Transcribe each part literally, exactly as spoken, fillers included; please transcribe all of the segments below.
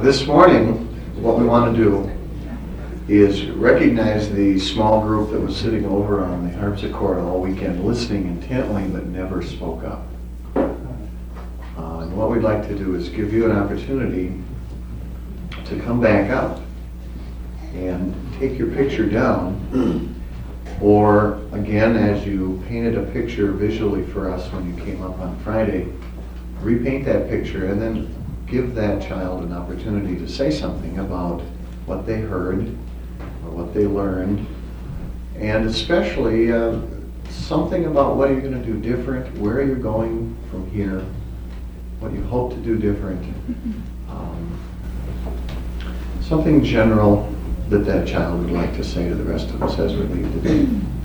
this morning, what we want to do is recognize the small group that was sitting over on the harpsichord all weekend, listening intently but never spoke up. Uh, and what we'd like to do is give you an opportunity to come back up and take your picture down. Or, again, as you painted a picture visually for us when you came up on Friday, repaint that picture and then give that child an opportunity to say something about what they heard or what they learned, and especially uh, something about what you're going to do different, where you're going from here, what you hope to do different, um, something general that that child would like to say to the rest of us as we leave today.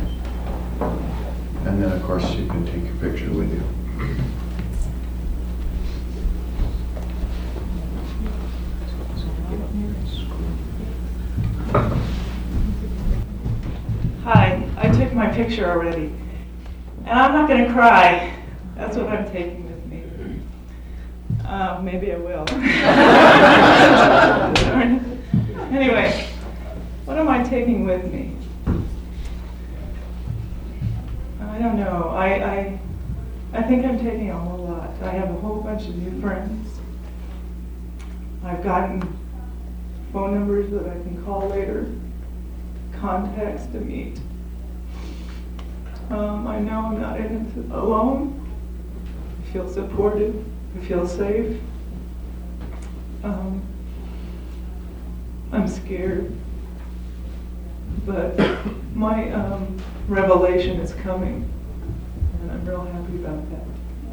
And then, of course, you can take your picture with you. Hi, I took my picture already. And I'm not going to cry. That's what I'm taking with me. Uh, maybe I will. Anyway. What am I taking with me? I don't know. I, I I think I'm taking a whole lot. I have a whole bunch of new friends. I've gotten phone numbers that I can call later, contacts to meet. Um, I know I'm not in it alone. I feel supported. I feel safe. Um, I'm scared. But my um, revelation is coming, and I'm real happy about that.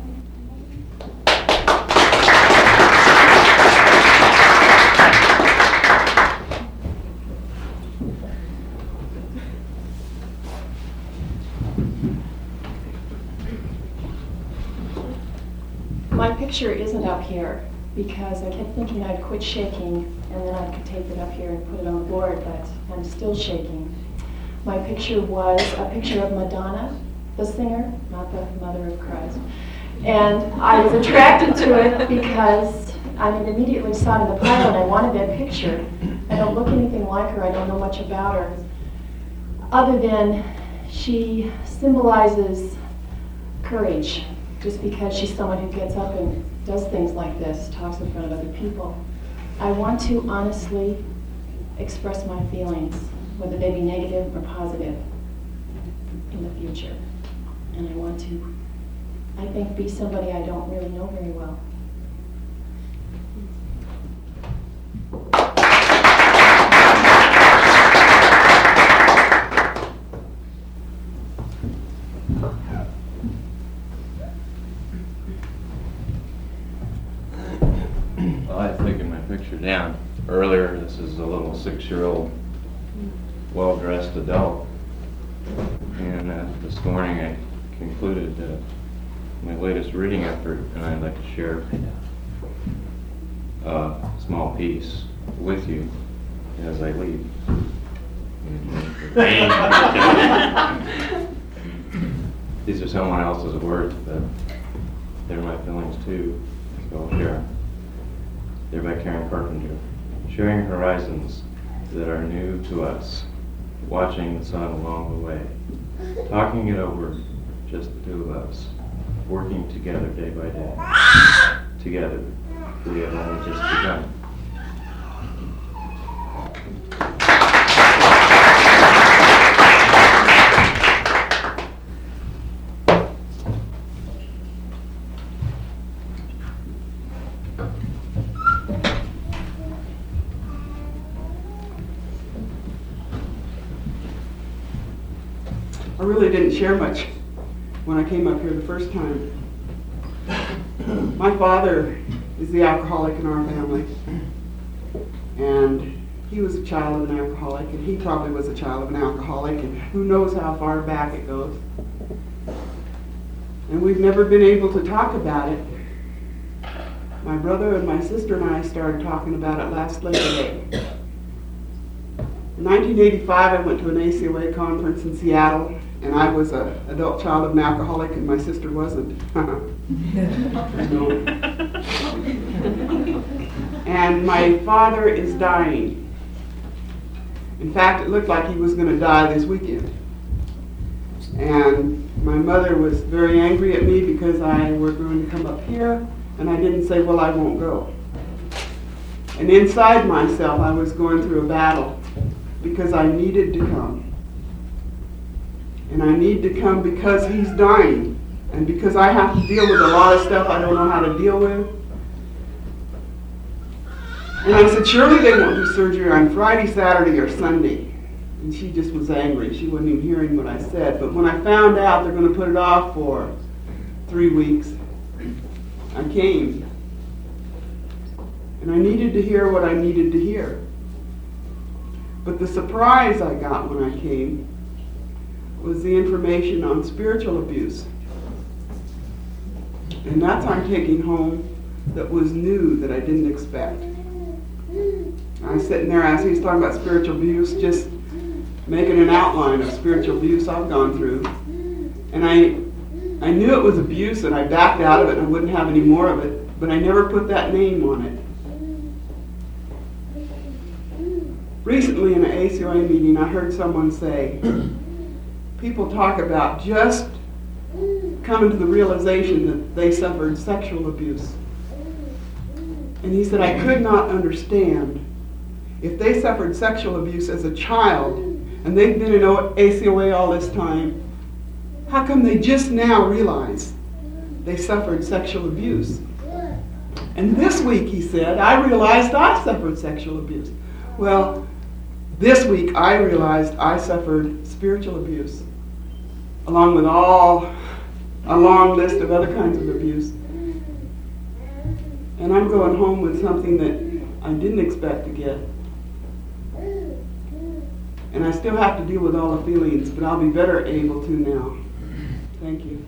My picture isn't up here because I kept thinking I'd quit shaking and then I could tape it up here and put it on the board, but I'm still shaking. My picture was a picture of Madonna, the singer, not the Mother of Christ. And I was attracted to it because I mean, immediately saw it in the pilot and I wanted that picture. I don't look anything like her, I don't know much about her, other than she symbolizes courage, just because she's someone who gets up and does things like this, talks in front of other people. I want to honestly express my feelings, whether they be negative or positive, in the future. And I want to, I think, be somebody I don't really know very well. Well, I've taken my picture down earlier. This is a little six-year-old, well-dressed adult. And uh, this morning I concluded uh, my latest reading effort, and I'd like to share a small piece with you as I leave. These are someone else's words, but they're my feelings too, so I'll share. They're by Karen Carpenter. Sharing horizons that are new to us, watching the sun along the way, talking it over, just the two of us, working together day by day. Together, we have only just begun. I really didn't share much when I came up here the first time. My father is the alcoholic in our family, and he was a child of an alcoholic, and he probably was a child of an alcoholic, and who knows how far back it goes. And we've never been able to talk about it. My brother and my sister and I started talking about it last Labor Day. In nineteen eighty-five, I went to an A C O A conference in Seattle, and I was an adult child of an alcoholic, and my sister wasn't. And my father is dying. In fact, it looked like he was going to die this weekend. And my mother was very angry at me because I were going to come up here, and I didn't say, well, I won't go. And inside myself, I was going through a battle because I needed to come. And I need to come because he's dying, and because I have to deal with a lot of stuff I don't know how to deal with. And I said, surely they won't do surgery on Friday, Saturday, or Sunday. And she just was angry. She wasn't even hearing what I said. But when I found out they're going to put it off for three weeks, I came. And I needed to hear what I needed to hear. But the surprise I got when I came was the information on spiritual abuse. And that's I'm taking home that was new, that I didn't expect. I was sitting there as he was talking about spiritual abuse, just making an outline of spiritual abuse I've gone through. And I I knew it was abuse, and I backed out of it, and I wouldn't have any more of it, but I never put that name on it. Recently in an A C O A meeting, I heard someone say, people talk about just coming to the realization that they suffered sexual abuse. And he said, I could not understand if they suffered sexual abuse as a child and they've been in A C O A all this time, how come they just now realize they suffered sexual abuse? And this week, he said, I realized I suffered sexual abuse. Well, this week I realized I suffered spiritual abuse, along with all a long list of other kinds of abuse. And I'm going home with something that I didn't expect to get. And I still have to deal with all the feelings, but I'll be better able to now. Thank you.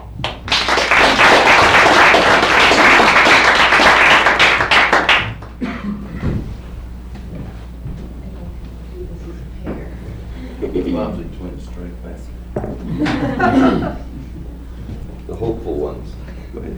Lousy twins straight back. The hopeful ones. Go ahead.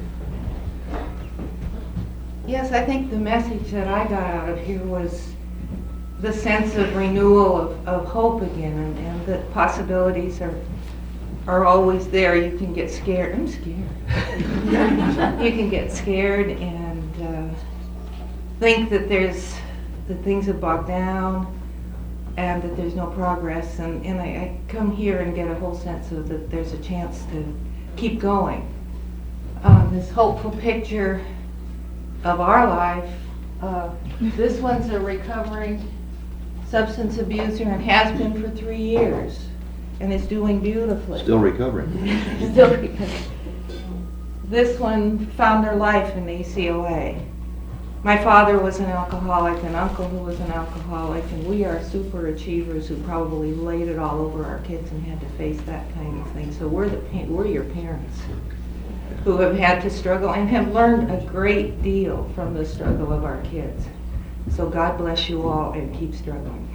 Yes, I think the message that I got out of here was the sense of renewal of, of hope again, and, and that possibilities are are always there. You can get scared. I'm scared. You can get scared and uh, think that there's that things have bogged down and that there's no progress. And, and I, I come here and get a whole sense of that there's a chance to keep going. Um, this hopeful picture of our life. Uh, this one's a recovering substance abuser and has been for three years and is doing beautifully. Still recovering. Still recovering. This one found their life in A C O A. My father was an alcoholic, an uncle who was an alcoholic, and we are super achievers who probably laid it all over our kids and had to face that kind of thing. So we're the pa- we're your parents who have had to struggle and have learned a great deal from the struggle of our kids. So God bless you all and keep struggling.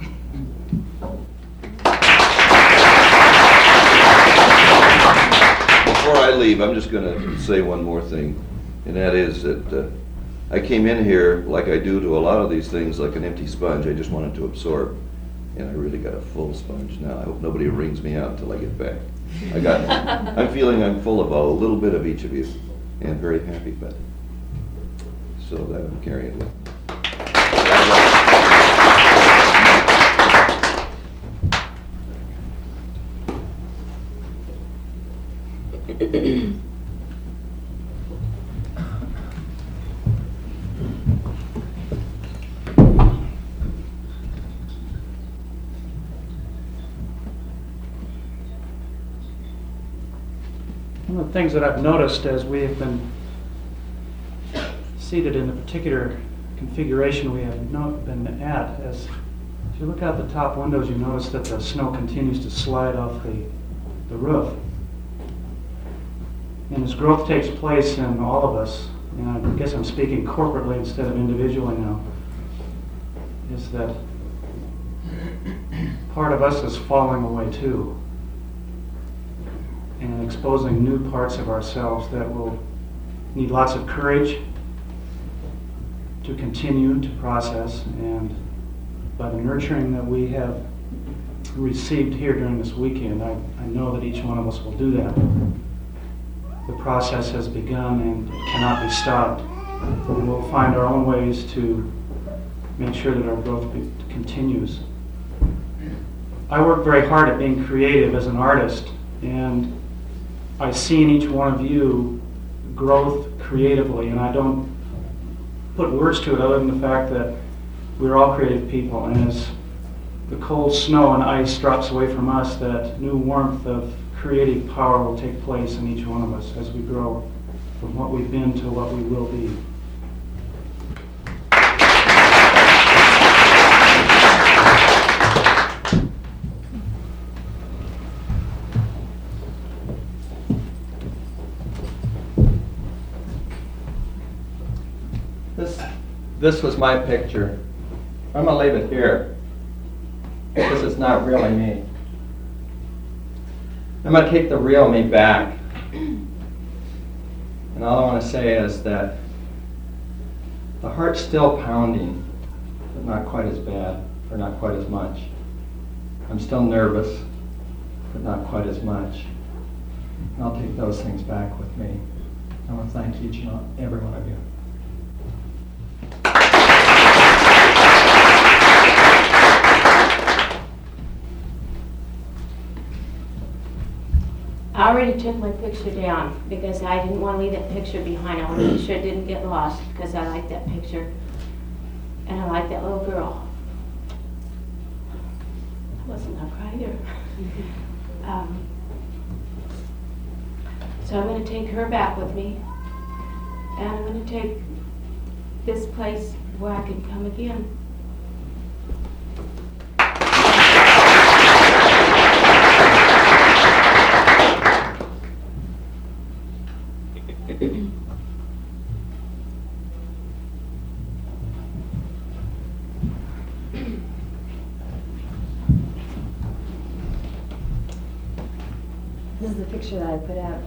Before I leave, I'm just going to say one more thing, and that is that uh, I came in here like I do to a lot of these things, like an empty sponge. I just wanted to absorb, and I really got a full sponge now. I hope nobody wrings me out until I get back. I got, I'm feeling I'm full of a little bit of each of you, and very happy about it. So that I'm carrying with me. One of the things that I've noticed as we have been seated in the particular configuration we have not been at, as if you look out the top windows, you notice that the snow continues to slide off the, the roof. And as growth takes place in all of us, and I guess I'm speaking corporately instead of individually now, is that part of us is falling away too, and exposing new parts of ourselves that will need lots of courage to to continue to process, and by the nurturing that we have received here during this weekend, I, I know that each one of us will do that. The process has begun and it cannot be stopped. And we'll find our own ways to make sure that our growth be, continues. I work very hard at being creative as an artist, and I see in each one of you growth creatively, and I don't put words to it other than the fact that we're all creative people, and as the cold snow and ice drops away from us, that new warmth of creative power will take place in each one of us as we grow from what we've been to what we will be. This, this was my picture. I'm gonna leave it here. This is not really me. I'm gonna take the real me back. And all I wanna say is that the heart's still pounding, but not quite as bad, or not quite as much. I'm still nervous, but not quite as much. And I'll take those things back with me. I wanna thank each and every one of you. I already took my picture down because I didn't want to leave that picture behind. I wanted to make sure it didn't get lost because I like that picture and I like that little girl. I wasn't up either. um, so I'm going to take her back with me, and I'm going to take this place where I can come again. This is the picture that I put out.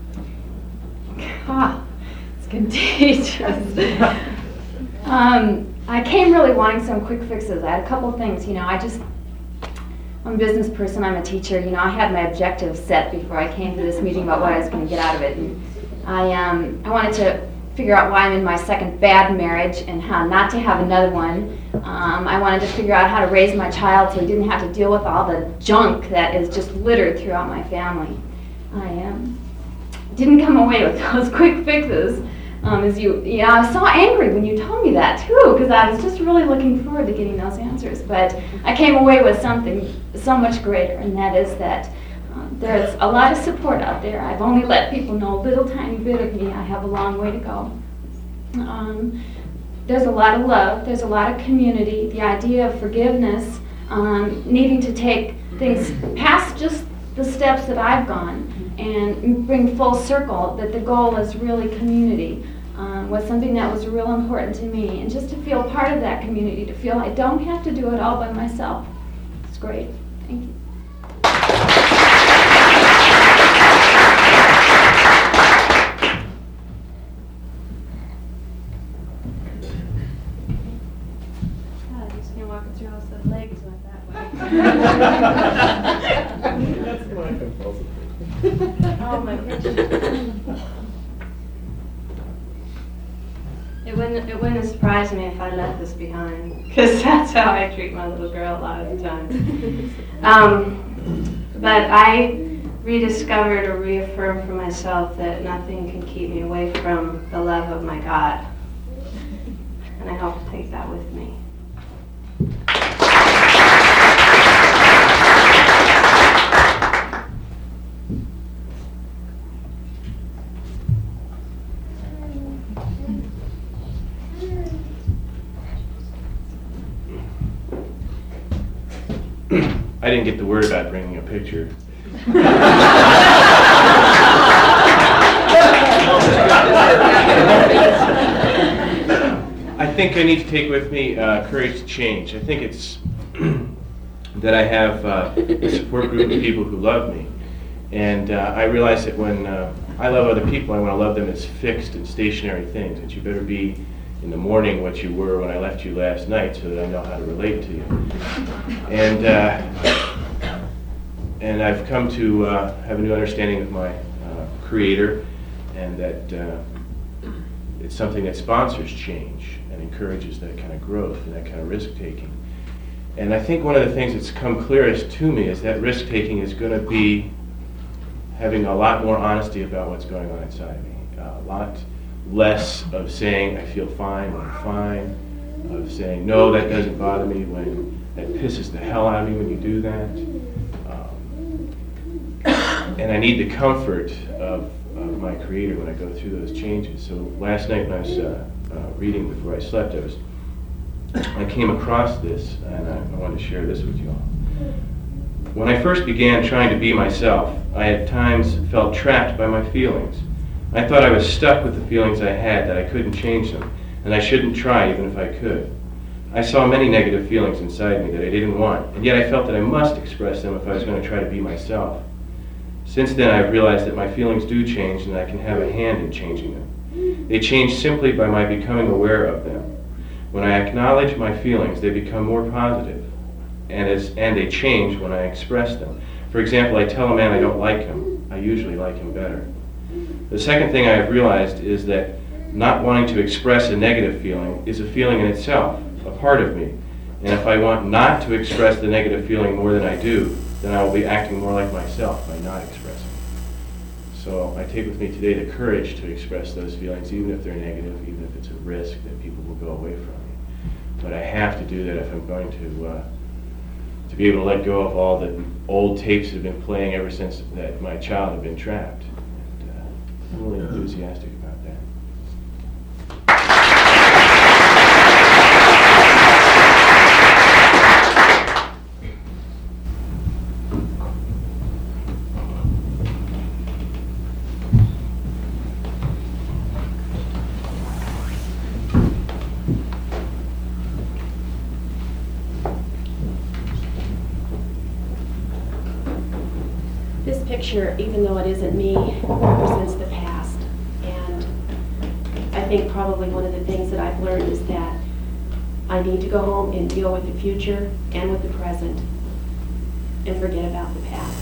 Ah, it's contagious. um, I came really wanting some quick fixes. I had a couple of things, you know, I just, I'm a business person, I'm a teacher, you know, I had my objectives set before I came to this meeting about what I was going to get out of it. And I, um, I wanted to figure out why I'm in my second bad marriage and how not to have another one. Um, I wanted to figure out how to raise my child so he didn't have to deal with all the junk that is just littered throughout my family. I um, didn't come away with those quick fixes. Um, as you, you know, I was so angry when you told me that too, because I was just really looking forward to getting those answers. But I came away with something so much greater, and that is that um, there's a lot of support out there. I've only let people know a little tiny bit of me. I have a long way to go. Um, there's a lot of love. There's a lot of community. The idea of forgiveness, um, needing to take things past just the steps that I've gone and bring full circle, that the goal is really community, um, was something that was real important to me. And just to feel part of that community, to feel I don't have to do it all by myself. It's great. Thank you. God, he's been walking through all those legs went that way. That's my compulsive. Oh, my picture. It wouldn't, it wouldn't surprise me if I left this behind, because that's how I treat my little girl a lot of the time. Um, but I rediscovered or reaffirmed for myself that nothing can keep me away from the love of my God. And I hope to take that with me. I didn't get the word about bringing a picture. I think I need to take with me uh, courage to change. I think it's that I have uh, a support group of people who love me. And uh, I realize that when uh, I love other people, I want to love them as fixed and stationary things, that you better be in the morning what you were when I left you last night, so that I know how to relate to you. And uh, and I've come to uh, have a new understanding of my uh, Creator, and that uh, it's something that sponsors change and encourages that kind of growth and that kind of risk-taking. And I think one of the things that's come clearest to me is that risk-taking is going to be having a lot more honesty about what's going on inside of me. Uh, a lot less of saying I feel fine when I'm fine, of saying no, that doesn't bother me, when that pisses the hell out of me when you do that. Um, and I need the comfort of, of my Creator when I go through those changes. So last night when I was uh, uh, reading before I slept, I was I came across this, and I, I wanted to share this with you all. When I first began trying to be myself, I at times felt trapped by my feelings. I thought I was stuck with the feelings I had, that I couldn't change them, and I shouldn't try even if I could. I saw many negative feelings inside me that I didn't want, and yet I felt that I must express them if I was going to try to be myself. Since then, I've realized that my feelings do change, and I can have a hand in changing them. They change simply by my becoming aware of them. When I acknowledge my feelings, they become more positive, and, as, and they change when I express them. For example, I tell a man I don't like him. I usually like him better. The second thing I have realized is that not wanting to express a negative feeling is a feeling in itself, a part of me. And if I want not to express the negative feeling more than I do, then I will be acting more like myself by not expressing. So I take with me today the courage to express those feelings, even if they're negative, even if it's a risk that people will go away from me. But I have to do that if I'm going to uh, to be able to let go of all the old tapes that have been playing ever since that my child had been trapped. And uh, I'm really enthusiastic about that. This picture, even though it isn't me, represents the past. And I think probably one of the things that I've learned is that I need to go home and deal with the future and with the present and forget about the past.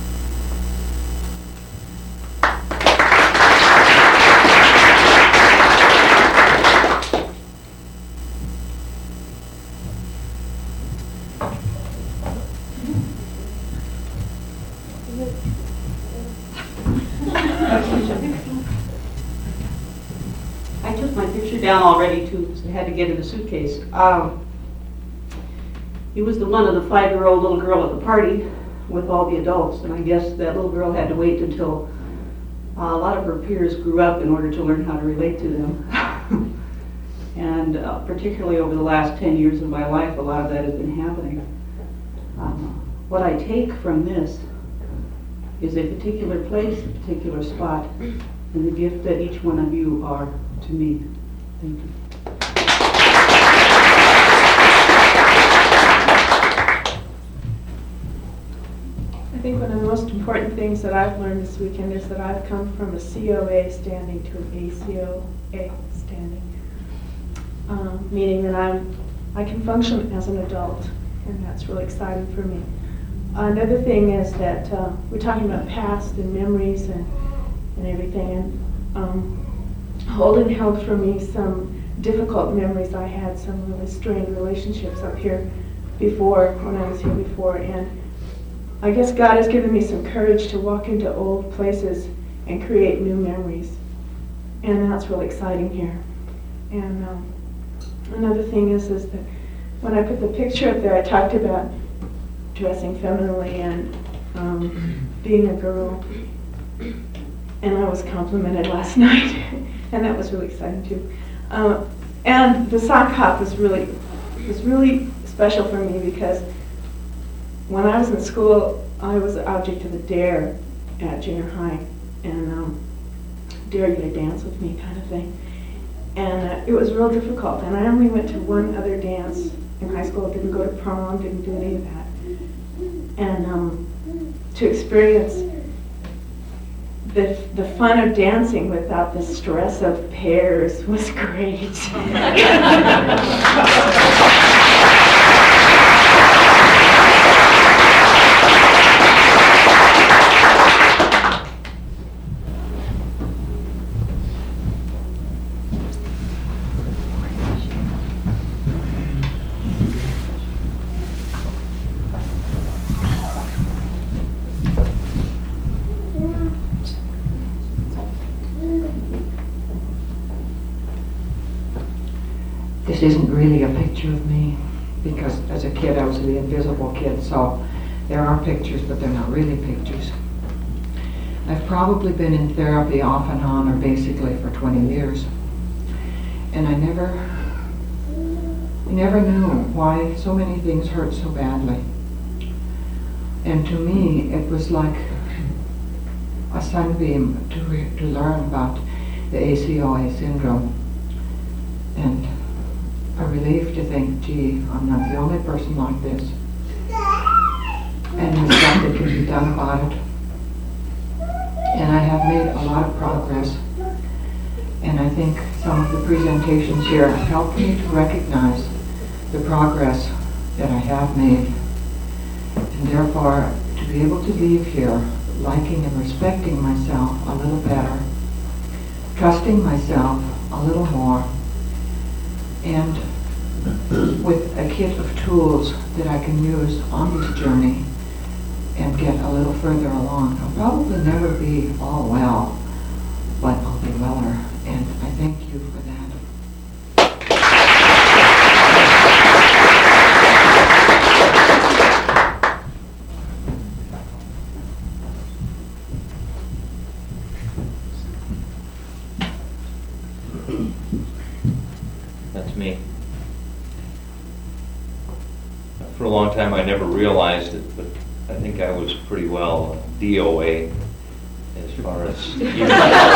I took my picture down already too, so I had to get in the suitcase. Um, he was the one of the five-year-old little girl at the party with all the adults, and I guess that little girl had to wait until uh, a lot of her peers grew up in order to learn how to relate to them. And uh, particularly over the last ten years of my life, a lot of that has been happening. Um, what I take from this is a particular place, a particular spot, and the gift that each one of you are to me. Thank you. I think one of the most important things that I've learned this weekend is that I've come from a C O A standing to an A C O A standing, um, meaning that I'm, I can function as an adult, and that's really exciting for me. Another thing is that uh, we're talking about past and memories and, and everything, and um, Holden held for me some difficult memories I had, some really strained relationships up here before, when I was here before, and I guess God has given me some courage to walk into old places and create new memories, and that's really exciting here. And um, another thing is, is that when I put the picture up there, I talked about dressing femininely and um, being a girl, and I was complimented last night, and that was really exciting too. Uh, and the sock hop was really was really special for me because when I was in school, I was the object of a dare at junior high, and um, dare you to dance with me kind of thing. And uh, it was real difficult, and I only went to one other dance in high school. Didn't go to prom, didn't do any of that. And um, to experience the, the fun of dancing without the stress of pairs was great. This isn't really a picture of me, because as a kid I was the invisible kid, so there are pictures, but they're not really pictures. I've probably been in therapy off and on, or basically for twenty years, and I never, I never knew why so many things hurt so badly. And to me, it was like a sunbeam to, re- to learn about the A C O A syndrome. And a relief to think, gee, I'm not the only person like this. And there's stuff that can be done about it. And I have made a lot of progress. And I think some of the presentations here have helped me to recognize the progress that I have made. And therefore, to be able to leave here liking and respecting myself a little better, trusting myself a little more, and with a kit of tools that I can use on this journey and get a little further along. I'll probably never be all well, but I'll be weller, and I thank you for that. That's me. For a long time, I never realized it, but I think I was pretty well D O A as far as even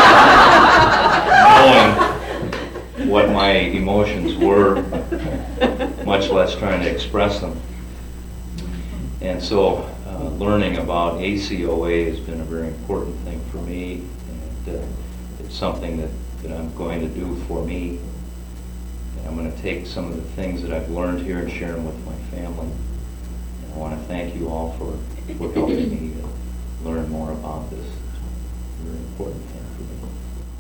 knowing what my emotions were, much less trying to express them. And so uh, learning about A C O A has been a very important thing for me, and uh, it's something that, that I'm going to do for me. I'm going to take some of the things that I've learned here and share them with my family. And I want to thank you all for, for helping me to learn more about this. It's a very important thing for me.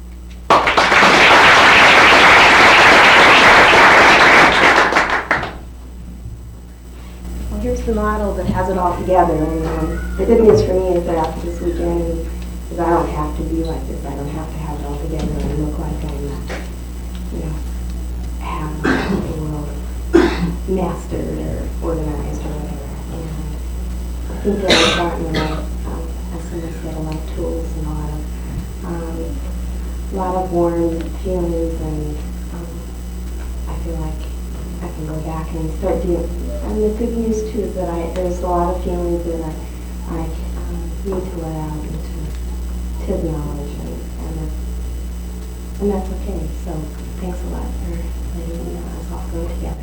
Well, here's the model that has it all together. And um, the good news for me is that after this weekend, is I don't have to be like this. I don't have to have it all together and look like I'm, uh, you know, have the world mastered or organized or whatever. And I think that I've gotten a lot, um, as someone said, a lot of tools and a lot of, um, a lot of warm feelings, and um, I feel like I can go back and start doing. And the good news too is that I there's a lot of feelings that I, I um, need to let out and to, to acknowledge, and and that's, and that's okay. So thanks a lot for letting us all go together.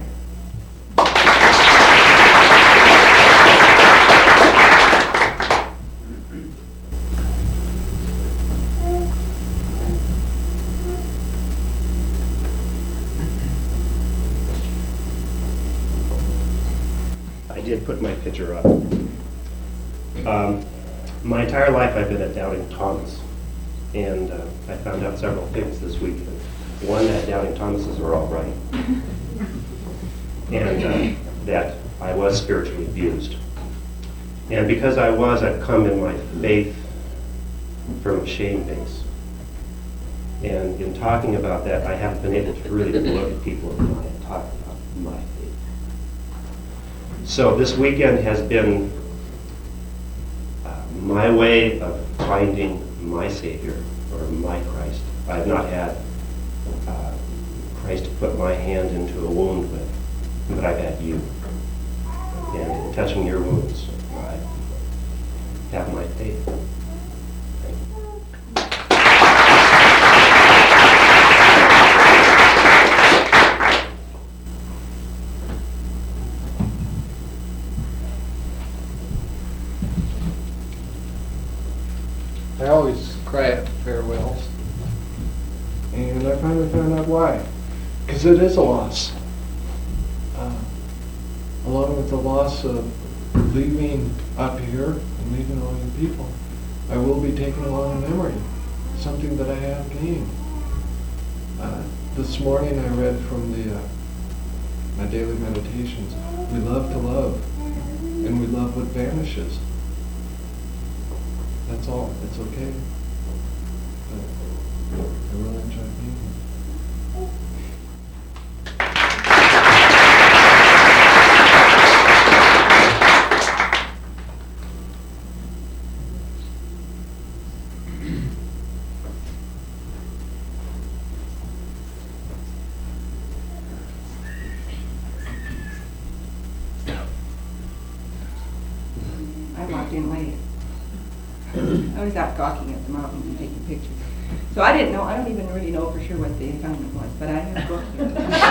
I did put my picture up. Um, my entire life I've been at Doubting Thomas, and uh, I found out several things this weekend. One, that Doubting Thomases are all right, and uh, that I was spiritually abused. And because I was, I've come in my faith from a shame base. And in talking about that, I haven't been able to really look at people in the eye and talk about my faith. So this weekend has been uh, my way of finding my Savior, or my Christ. I have not had uh, Christ to put my hand into a wound with, but I've had you. And in touching your wounds, I have my faith. Thank you. I always cry at farewells. And I finally found out why. Because it is a loss. Uh, along with the loss of leaving up here and leaving all you people, I will be taking along a memory, something that I have gained. Uh, this morning I read from the uh, my daily meditations. We love to love, and we love what vanishes. That's all. It's okay. But I really enjoy being here. I walked in late. I was out gawking at the mountains and taking pictures. So I didn't know, I don't even really know for sure what the assignment was, but I have a book here.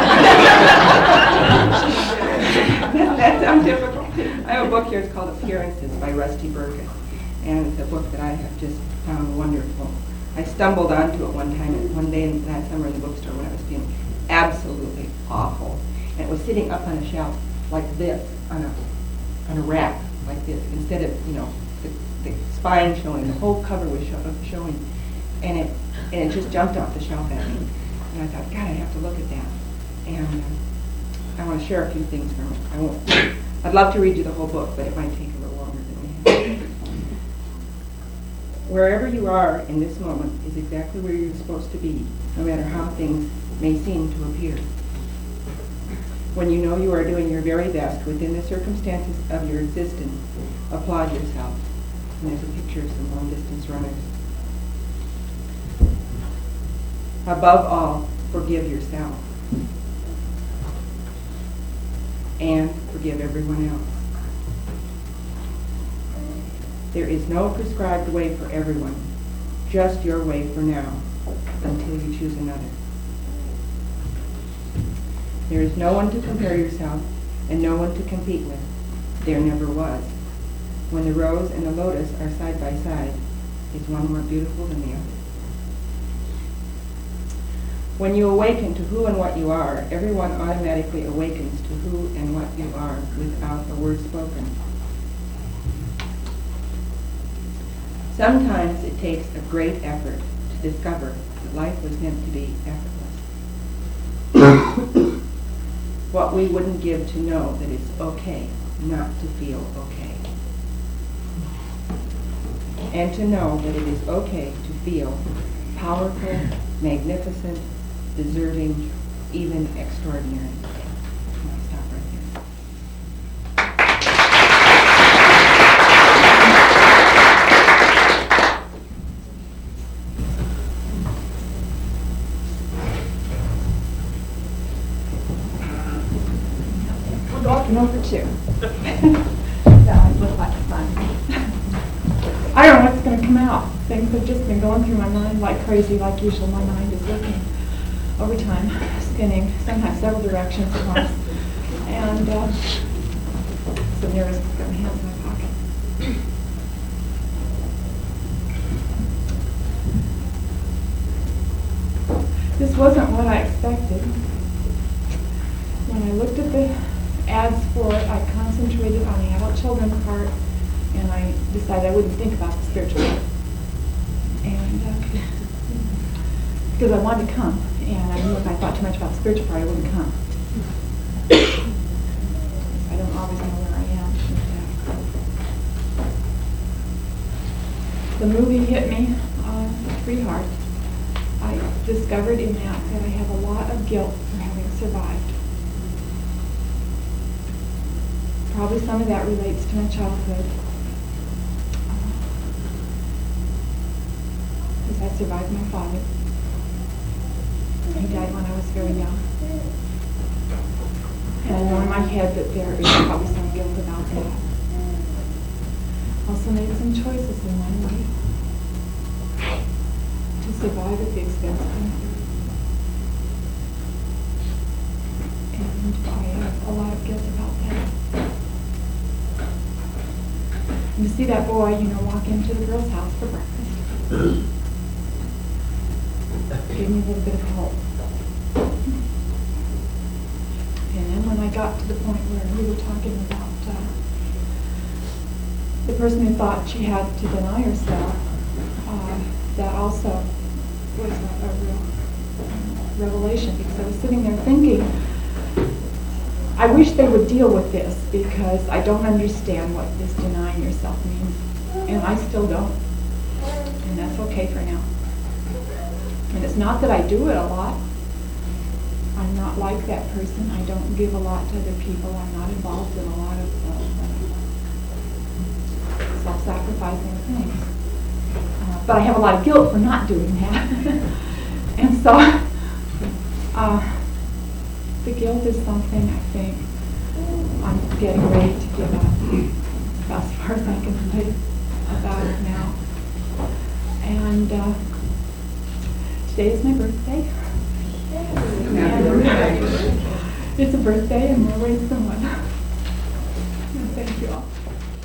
that, that sounds difficult. I have a book here, it's called Appearances by Rusty Burgess. And it's a book that I have just found wonderful. I stumbled onto it one time, one day in, last summer in the bookstore when I was feeling absolutely awful. And it was sitting up on a shelf like this, on a, on a rack like this, instead of, you know, the, the spine showing, the whole cover was show, showing. And it, and it just jumped off the shelf at me. And I thought, God, I have to look at that. And uh, I want to share a few things from it. I won't, I'd love to read you the whole book, but it might take a little longer than we have. Wherever you are in this moment is exactly where you're supposed to be, no matter how things may seem to appear. When you know you are doing your very best within the circumstances of your existence, applaud yourself. And there's a picture of some long-distance runners. Above all, forgive yourself. And forgive everyone else. There is no prescribed way for everyone, just your way for now, until you choose another. There is no one to compare yourself and no one to compete with. There never was. When the rose and the lotus are side by side, is one more beautiful than the other? When you awaken to who and what you are, everyone automatically awakens to who and what you are without a word spoken. Sometimes it takes a great effort to discover that life was meant to be effortless. What we wouldn't give to know that it's okay not to feel okay. And to know that it is okay to feel powerful, magnificent, deserving, even extraordinary. I'll stop right there. We're walking over two. That would look like fun. I don't know what's going to come out. Things have just been going through my mind like crazy, like usual. My mind is working overtime, spinning, sometimes several directions at once. And uh, so nervous, I've got my hands in my pocket. This wasn't what I expected. When I looked at the ads for it, I concentrated on the adult children part, and I decided I wouldn't think about the spiritual part. And uh, because I wanted to come, and I knew if I thought too much about the spiritual part, I wouldn't come. I don't always know where I am. The movie hit me uh, pretty hard. I discovered in that that I have a lot of guilt for having survived. Probably some of that relates to my childhood. Because I survived my father. He died when I was very young. And I know in my head that there is probably some guilt about that. Also made some choices in my life to survive at the expense of another. And I have a lot of guilt about that. And to see that boy, you know, walk into the girl's house for breakfast. gave me a little bit of help. And then when I got to the point where we were talking about uh, the person who thought she had to deny herself, uh, that also was a, a real revelation, because I was sitting there thinking, I wish they would deal with this, because I don't understand what this denying yourself means, and I still don't, and that's okay for now. And it's not that I do it a lot. I'm not like that person. I don't give a lot to other people. I'm not involved in a lot of uh, self-sacrificing things. Uh, but I have a lot of guilt for not doing that. And so, uh, the guilt is something I think I'm getting ready to give up, about as far as I can say about it now. And uh, today is my birthday. And it's a birthday, and we'll raise someone. And thank you all.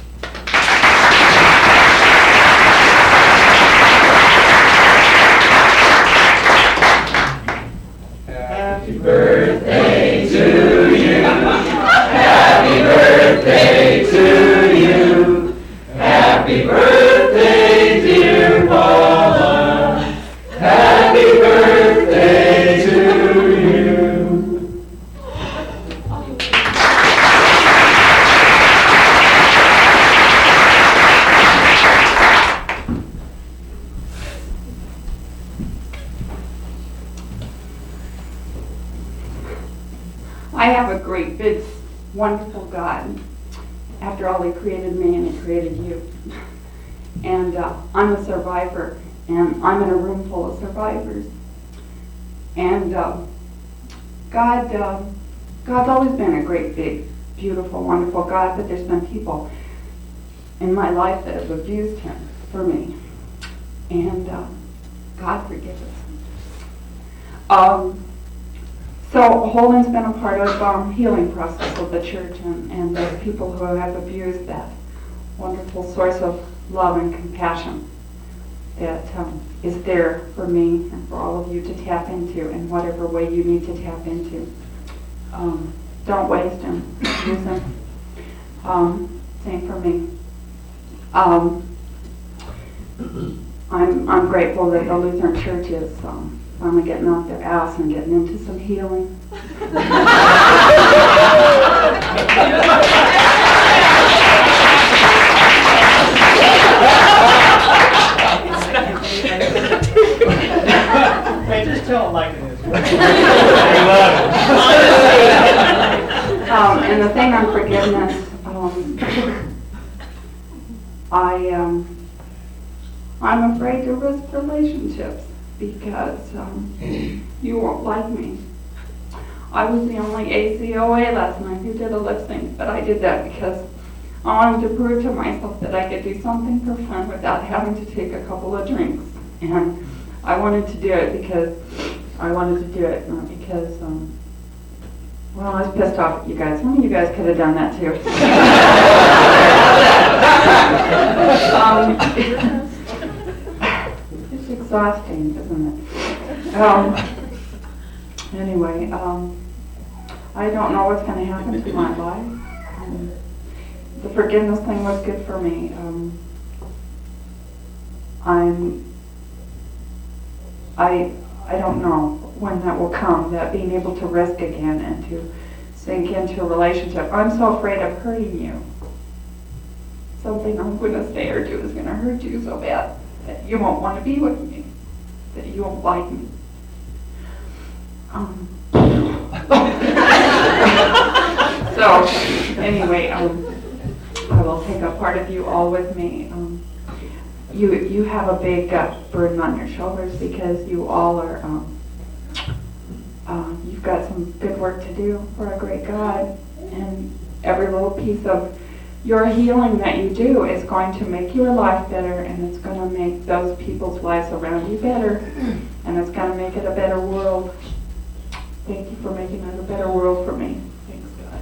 Happy birthday to you. Happy birthday to you. Happy birthday, dear Paula. Happy birthday to you. I have a great, big, wonderful God. After all, He created me and He created you. And uh, I'm a survivor, and I'm in a room full of survivors. And uh, God, uh, God's always been a great, big, beautiful, wonderful God, but there's been people in my life that have abused Him for me. And uh, God forgive us. Um, So Holden's been a part of um, healing process of the church, and, and the people who have abused that wonderful source of love and compassion that um, is there for me and for all of you to tap into in whatever way you need to tap into. Um, don't waste him. Use him. Um, same for me. Um, I'm, I'm grateful that the Lutheran Church is um, finally getting off their ass and getting into some healing. Hey, just tell them like it is. um, and the thing on forgiveness, um, I, um, I'm afraid to risk relationships, because um, you won't like me. I was the only A C O A last night who did a lip sync, but I did that because I wanted to prove to myself that I could do something for fun without having to take a couple of drinks. And I wanted to do it because I wanted to do it, not because, um, well, I was pissed off at you guys. Some of you guys could have done that too. um, It's exhausting, isn't it? Um, anyway, um, I don't know what's going to happen to my life. Um, the forgiveness thing was good for me. Um, I'm, I, I don't know when that will come, that being able to risk again and to sink into a relationship. I'm so afraid of hurting you. Something I'm going to say or do is going to hurt you so bad that you won't want to be with me, that you won't like me. Um, so, anyway, um, I will take a part of you all with me. Um, you you have a big uh, burden on your shoulders because you all are, um, uh, you've got some good work to do for a great God, and every little piece of your healing that you do is going to make your life better, and it's going to make those people's lives around you better, and it's going to make it a better world. Thank you for making it a better world for me. Thanks, God.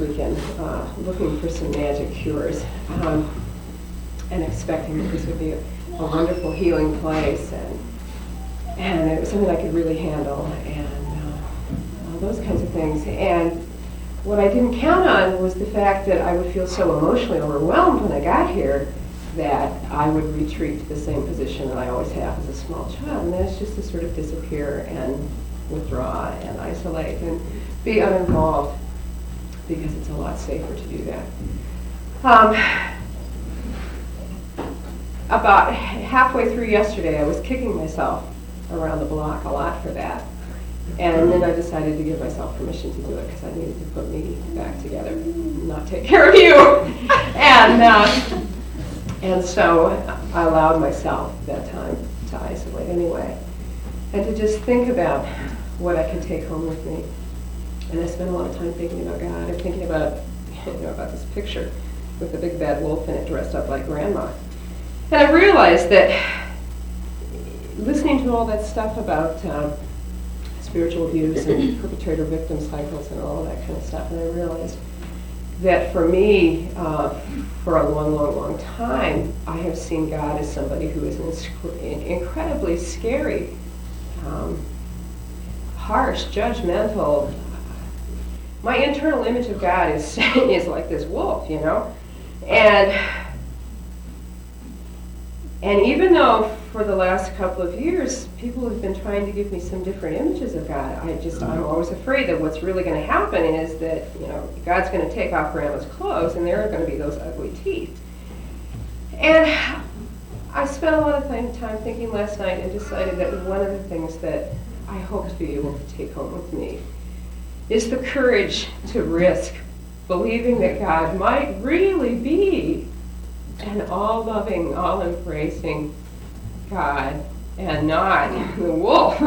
weekend uh, looking for some magic cures um, and expecting that this would be a, a wonderful healing place, and and it was something I could really handle, and uh, all those kinds of things. And what I didn't count on was the fact that I would feel so emotionally overwhelmed when I got here that I would retreat to the same position that I always have as a small child, and that's just to sort of disappear and withdraw and isolate and be uninvolved, because it's a lot safer to do that. Um, about halfway through yesterday, I was kicking myself around the block a lot for that. And then I decided to give myself permission to do it because I needed to put me back together, not take care of you. and uh, and so I allowed myself that time to isolate anyway, and to just think about what I could take home with me. And I spent a lot of time thinking about God and thinking about, you know, about this picture with the big bad wolf in it dressed up like grandma. And I realized that listening to all that stuff about um, spiritual abuse and perpetrator-victim cycles and all that kind of stuff, and I realized that for me, uh, for a long, long, long time, I have seen God as somebody who is an incredibly scary, um, harsh, judgmental. My internal image of God is is like this wolf, you know, and and even though for the last couple of years people have been trying to give me some different images of God, I just I'm always afraid that what's really going to happen is that, you know, God's going to take off Grandma's clothes and there are going to be those ugly teeth. And I spent a lot of time, time thinking last night and decided that one of the things that I hope to be able to take home with me is the courage to risk believing that God might really be an all-loving, all-embracing God and not the wolf.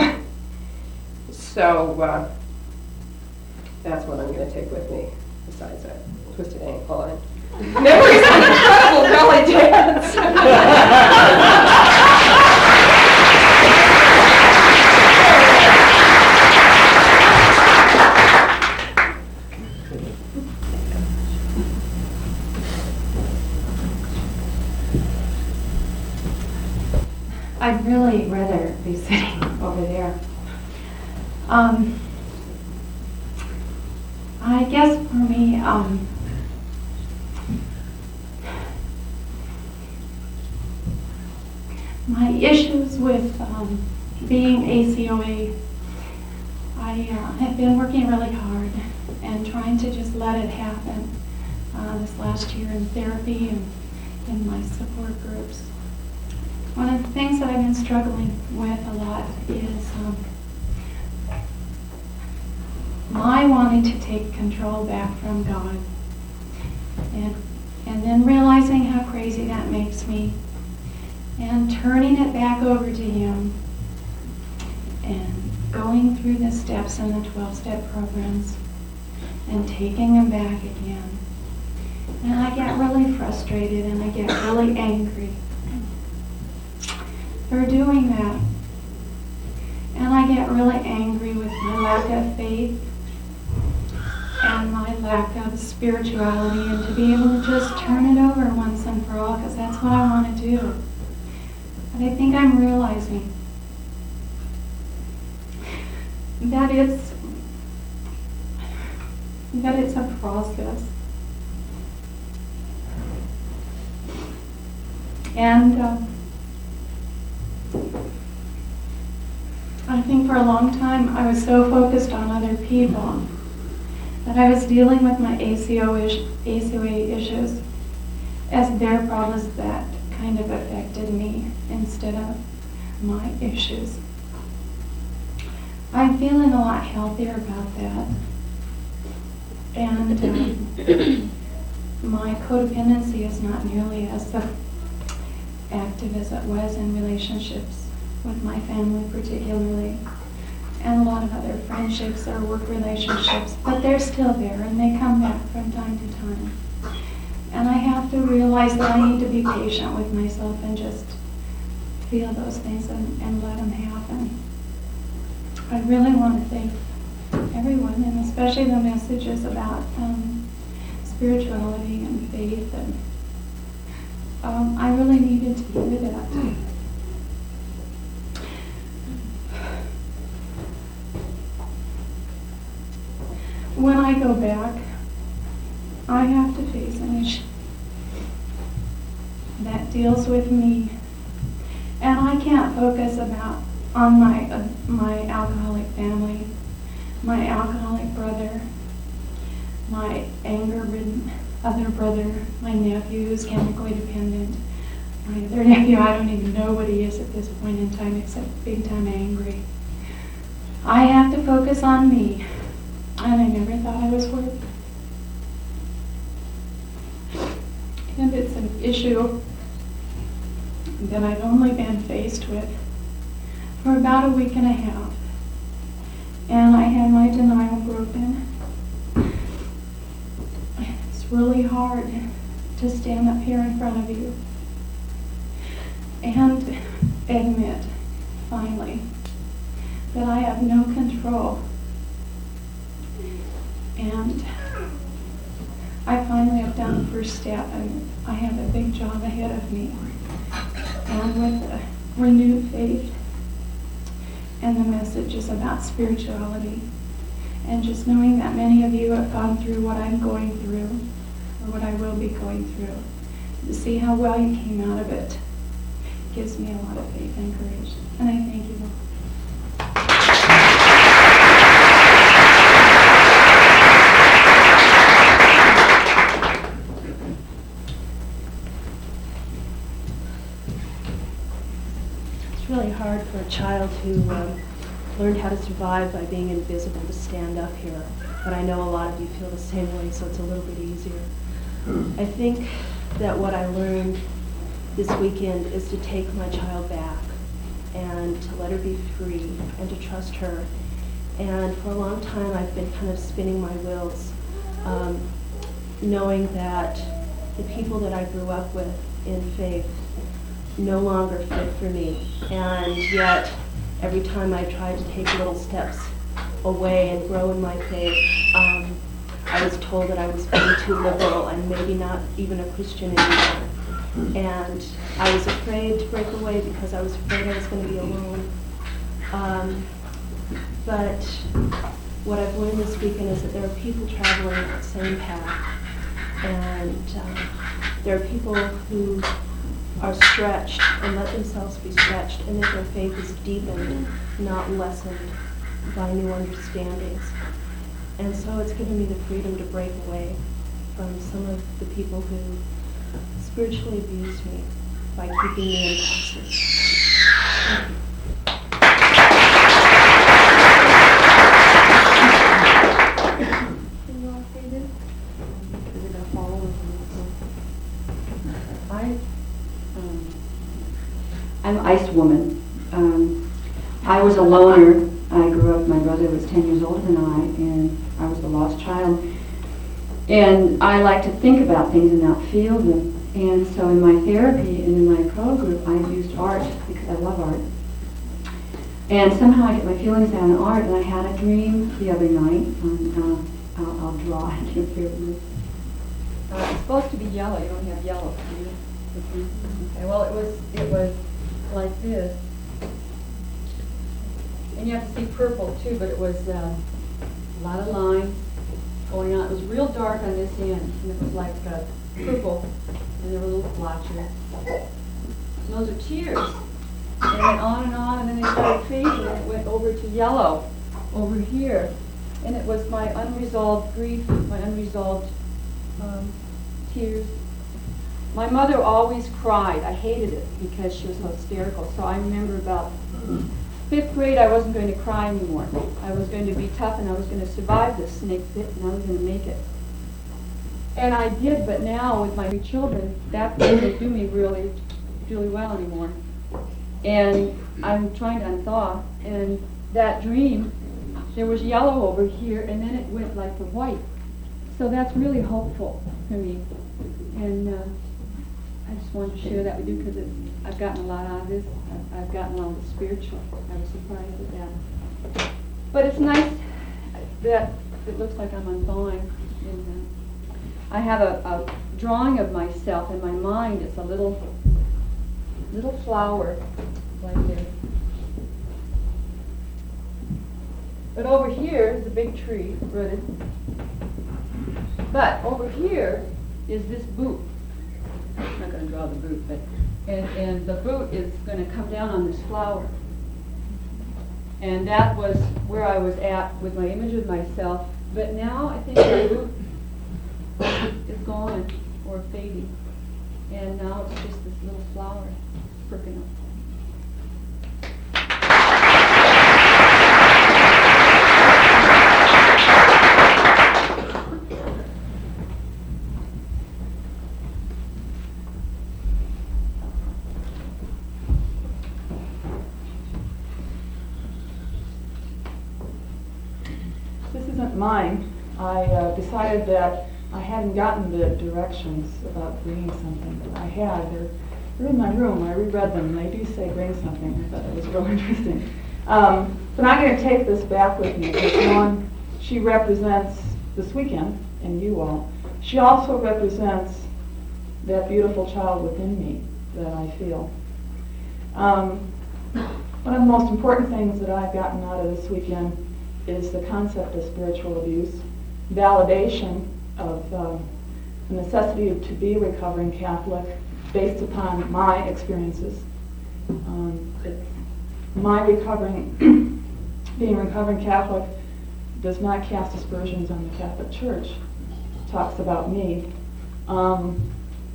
So uh, that's what I'm going to take with me, besides a twisted ankle and memories of an incredible belly dance. I'd really rather be sitting over there. Um, I guess for me, um, my issues with um, being A C O A, I uh, have been working really hard and trying to just let it happen uh, this last year in therapy and in my support groups. One of the things that I've been struggling with a lot is um, my wanting to take control back from God, and and then realizing how crazy that makes me, and turning it back over to Him, and going through the steps in the twelve-step programs, and taking them back again. And I get really frustrated and I get really angry for doing that. And I get really angry with my lack of faith and my lack of spirituality, and to be able to just turn it over once and for all, because that's what I want to do. But I think I'm realizing that it's that it's a process. And uh, I think for a long time I was so focused on other people that I was dealing with my A C O A issues as their problems that kind of affected me instead of my issues. I'm feeling a lot healthier about that. And um, my codependency is not nearly as uh, active as it was in relationships with my family particularly, and a lot of other friendships or work relationships, but they're still there and they come back from time to time. And I have to realize that I need to be patient with myself and just feel those things and, and let them happen. I really want to thank everyone, and especially the messages about um, spirituality and faith, and um, I really needed to hear that. When I go back, I have to face an issue that deals with me, and I can't focus about on my uh, my alcoholic family, my alcoholic brother, my anger-ridden other brother, my nephew who's chemically dependent, my other nephew, I don't even know what he is at this point in time except big time angry. I have to focus on me, and I never thought I was worth it. And it's an issue that I've only been faced with for about a week and a half. And I had my denial broken. It's really hard to stand up here in front of you and admit, finally, that I have no control. And I finally have done the first step, and I have a big job ahead of me. And with a renewed faith and the messages about spirituality, and just knowing that many of you have gone through what I'm going through, or what I will be going through, to see how well you came out of it, gives me a lot of faith and courage. And I thank you all. It's really hard for a child who um, learned how to survive by being invisible to stand up here. But I know a lot of you feel the same way, so it's a little bit easier. I think that what I learned this weekend is to take my child back and to let her be free and to trust her. And for a long time I've been kind of spinning my wheels, um, knowing that the people that I grew up with in faith no longer fit for me. And yet, every time I tried to take little steps away and grow in my faith, um, I was told that I was being too liberal and maybe not even a Christian anymore. And I was afraid to break away because I was afraid I was going to be alone. Um, but what I've learned this weekend is that there are people traveling that same path. And uh, there are people who are stretched and let themselves be stretched, and that their faith is deepened, not lessened by new understandings. And so it's given me the freedom to break away from some of the people who spiritually abused me by keeping me in boxes. Can you all say this? Is it going to follow with me? I, um, I'm an Ice woman. Um, I was a loner. I grew up, my brother was ten years older than I, and I was the lost child. And I like to think about things and not feel them. And so in my therapy and in my pro group, I used art because I love art. And somehow I get my feelings out in art, and I had a dream the other night. Um, uh, I'll, I'll draw, I can't bear with me. Uh, it's supposed to be yellow. You don't have yellow, do you? Okay, well, it was, it was like this. And you have to see purple too, but it was um, a lot of lines going on. It was real dark on this end, and it was like uh, purple, and there were little blotches. And those are tears. And it went on and on, and then they started fading, and it went over to yellow over here. And it was my unresolved grief, my unresolved um, tears. My mother always cried. I hated it because she was so hysterical. So I remember about fifth grade, I wasn't going to cry anymore. I was going to be tough, and I was going to survive this snake bit, and I was going to make it. And I did, but now with my three children, that doesn't do me really, really well anymore. And I'm trying to unthaw, and that dream, there was yellow over here, and then it went like the white. So that's really hopeful for me. And uh, I just wanted to share that with you because I've gotten a lot out of this. I've, I've gotten a lot of the spiritual. I was surprised at that. But it's nice that it looks like I'm unthawing. And, uh, I have a, a drawing of myself in my mind. It's a little, little flower right there. But over here is a big tree, rooted. But over here is this boot. I'm not going to draw the boot, but and, and the boot is going to come down on this flower. And that was where I was at with my image of myself. But now I think the boot is gone or fading. And now it's just this little flower pricking up. This isn't mine. I uh, decided that I hadn't gotten the directions about bringing something. I had. They're, they're in my room. I reread them, and they do say bring something. I thought that was real interesting. Um, but I'm going to take this back with me because one, she represents this weekend and you all. She also represents that beautiful child within me that I feel. Um, one of the most important things that I've gotten out of this weekend is the concept of spiritual abuse, validation of um, the necessity to be a recovering Catholic based upon my experiences. Um, it, my recovering, being a recovering Catholic does not cast aspersions on the Catholic Church. It talks about me. Um,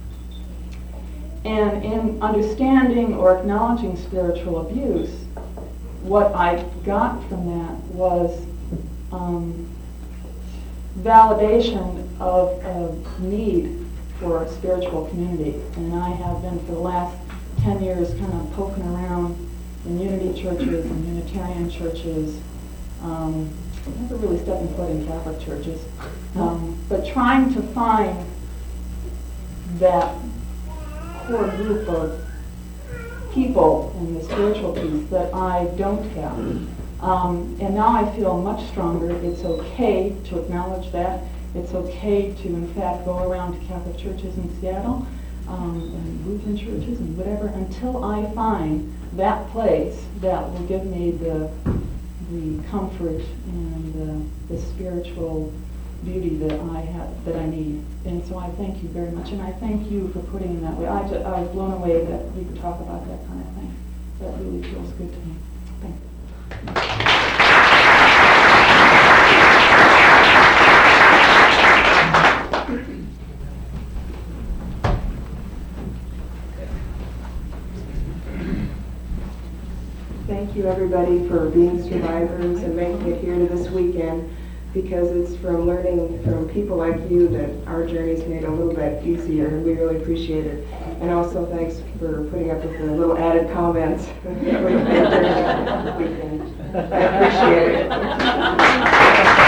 and in understanding or acknowledging spiritual abuse, what I got from that was um, validation of a need for a spiritual community. And I have been for the last ten years kind of poking around in unity churches and Unitarian churches, um, never really stepping foot in Catholic churches, um, but trying to find that core group of people in the spiritual piece that I don't have. Um, and now I feel much stronger. It's okay to acknowledge that. It's okay to, in fact, go around to Catholic churches in Seattle um, and Lutheran churches and whatever until I find that place that will give me the, the comfort and the, the spiritual beauty that I have, that I need. And so I thank you very much, and I thank you for putting it that way. I, just, I was blown away that we could talk about that kind of thing. That really feels good to me. Thank you. Thank you, everybody, for being survivors and making it here to this weekend, because it's from learning from people like you that our journey's made a little bit easier, and we really appreciate it. And also thanks for putting up with the little added comments that we've had during the weekend. I appreciate it.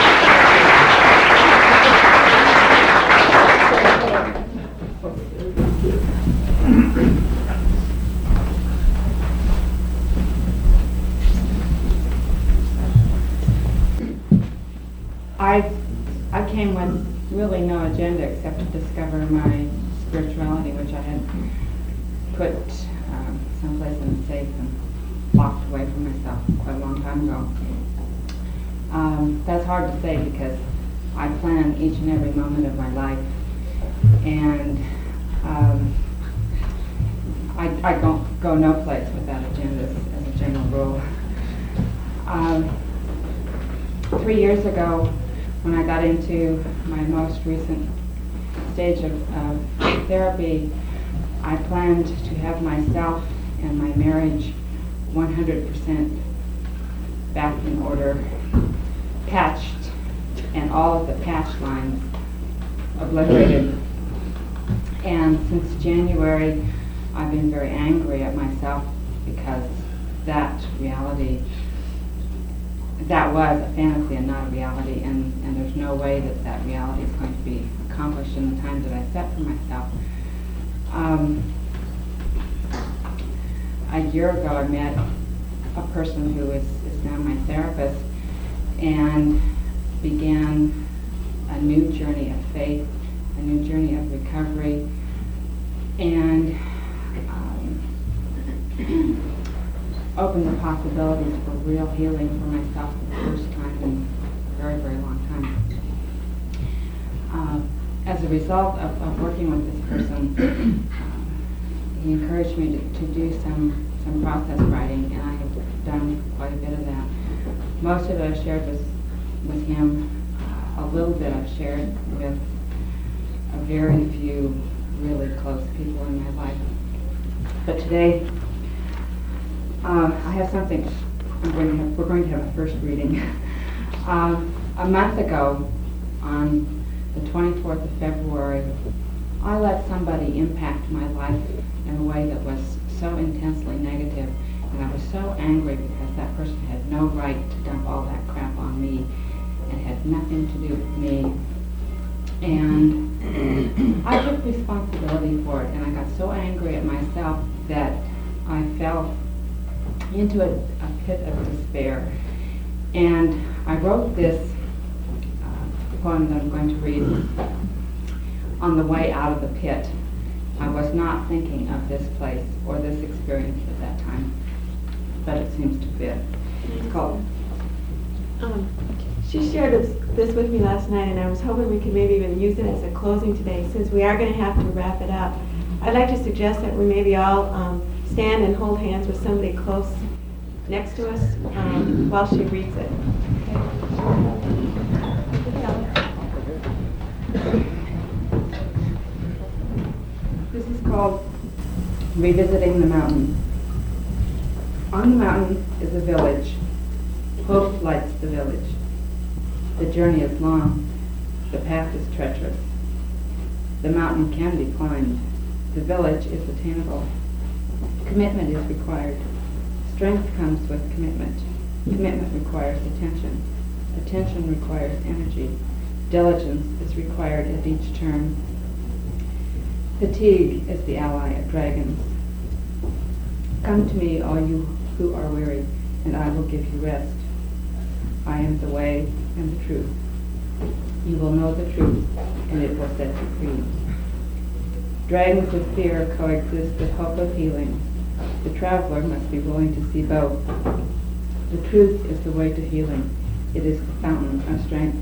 I I came with really no agenda except to discover my spirituality, which I had put um, someplace in the safe and locked away from myself quite a long time ago. Um, that's hard to say because I plan each and every moment of my life, and um, I, I don't go no place without agendas as a general rule. Um, three years ago, when I got into my most recent stage of uh, therapy, I planned to have myself and my marriage one hundred percent back in order, patched, and all of the patch lines obliterated. And since January, I've been very angry at myself because that reality that was a fantasy and not a reality, and, and there's no way that that reality is going to be accomplished in the time that I set for myself. Um, a year ago I met a person who is, is now my therapist and began a new journey of faith a new journey of recovery, and um, opened the possibilities for real healing for myself for the first time in a very, very long time. Um, as a result of, of working with this person, um, he encouraged me to, to do some, some process writing, and I have done quite a bit of that. Most of it I've shared with, with him. Uh, a little bit I've shared with a very few really close people in my life. But today, uh, I have something. I'm going to have, we're going to have a first reading. um, a month ago, on the twenty-fourth of February, I let somebody impact my life in a way that was so intensely negative, and I was so angry because that person had no right to dump all that crap on me and had nothing to do with me. And I took responsibility for it, and I got so angry at myself that I fell into a, a pit of despair. And I wrote this uh, poem that I'm going to read on the way out of the pit. I was not thinking of this place or this experience at that time, but it seems to fit. It's called Um, she shared this, this with me last night, and I was hoping we could maybe even use it as a closing today, since we are going to have to wrap it up. I'd like to suggest that we maybe all um, stand and hold hands with somebody close next to us um, while she reads it. This is called Revisiting the Mountain. On the mountain is a village. Hope lights the village. The journey is long. The path is treacherous. The mountain can be climbed. The village is attainable. Commitment is required. Strength comes with commitment. Commitment requires attention. Attention requires energy. Diligence is required at each turn. Fatigue is the ally of dragons. Come to me, all you who are weary, and I will give you rest. I am the way and the truth. You will know the truth, and it will set you free. Dragons of fear coexist with hope of healing. The traveler must be willing to see both. The truth is the way to healing. It is the fountain of strength.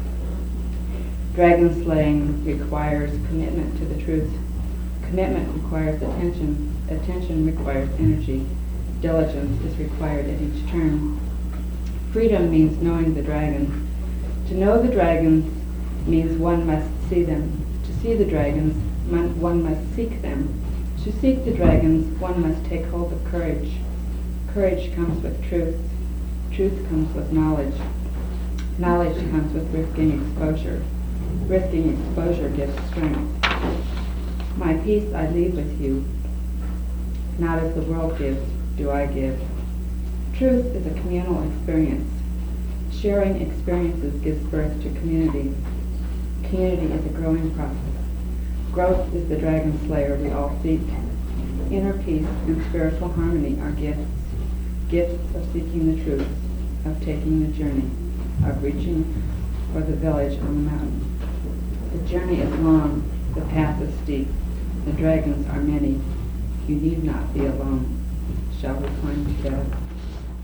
Dragon slaying requires commitment to the truth. Commitment requires attention. Attention requires energy. Diligence is required at each turn. Freedom means knowing the dragons. To know the dragons means one must see them. To see the dragons, one must seek them. To seek the dragons, one must take hold of courage. Courage comes with truth. Truth comes with knowledge. Knowledge comes with risking exposure. Risking exposure gives strength. My peace I leave with you. Not as the world gives, do I give. Truth is a communal experience. Sharing experiences gives birth to community. Community is a growing process. Growth is the dragon slayer we all seek. Inner peace and spiritual harmony are gifts. Gifts of seeking the truth, of taking the journey, of reaching for the village on the mountain. The journey is long, the path is steep, the dragons are many. You need not be alone. Shall we climb together?